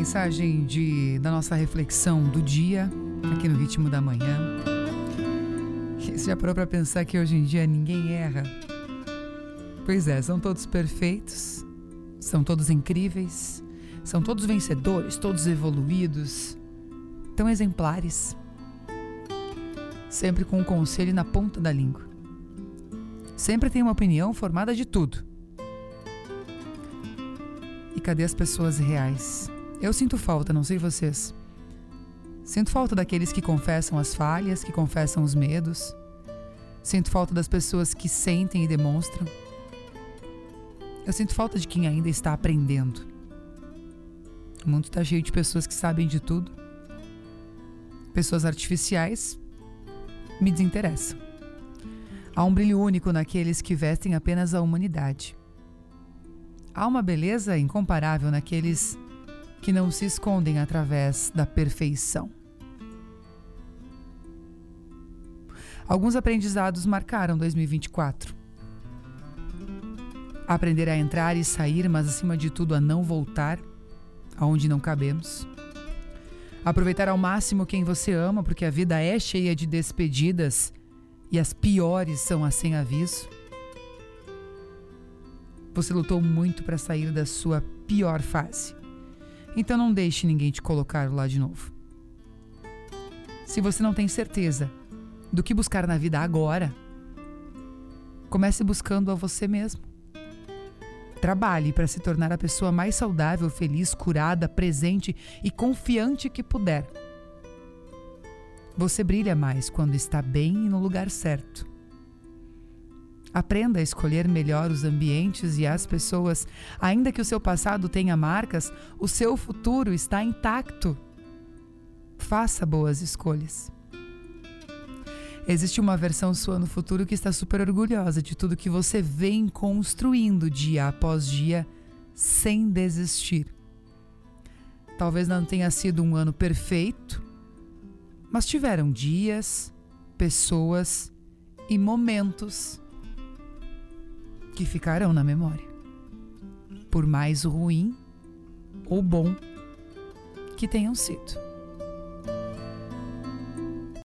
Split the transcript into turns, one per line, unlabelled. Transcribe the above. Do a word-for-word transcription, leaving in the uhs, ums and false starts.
mensagem de, da nossa reflexão do dia, aqui no Ritmo da Manhã. Você já parou para pensar que hoje em dia ninguém erra? Pois é, são todos perfeitos, são todos incríveis, são todos vencedores, todos evoluídos, tão exemplares, sempre com um conselho na ponta da língua. Sempre tem uma opinião formada de tudo. E cadê as pessoas reais? Eu sinto falta, não sei vocês. Sinto falta daqueles que confessam as falhas, que confessam os medos. Sinto falta das pessoas que sentem e demonstram. Eu sinto falta de quem ainda está aprendendo. O mundo está cheio de pessoas que sabem de tudo. Pessoas artificiais me desinteressam. Há um brilho único naqueles que vestem apenas a humanidade. Há uma beleza incomparável naqueles que não se escondem através da perfeição. Alguns aprendizados marcaram dois mil e vinte e quatro. Aprender a entrar e sair, mas acima de tudo a não voltar aonde não cabemos. Aproveitar ao máximo quem você ama, porque a vida é cheia de despedidas e as piores são as sem aviso. Você lutou muito para sair da sua pior fase. Então não deixe ninguém te colocar lá de novo. Se você não tem certeza do que buscar na vida agora, comece buscando a você mesmo. Trabalhe para se tornar a pessoa mais saudável, feliz, curada, presente e confiante que puder. Você brilha mais quando está bem e no lugar certo. Aprenda a escolher melhor os ambientes e as pessoas. Ainda que o seu passado tenha marcas, o seu futuro está intacto. Faça boas escolhas. Existe uma versão sua no futuro que está super orgulhosa de tudo que você vem construindo dia após dia, sem desistir. Talvez não tenha sido um ano perfeito, mas tiveram dias, pessoas e momentos que ficarão na memória, por mais ruim ou bom que tenham sido.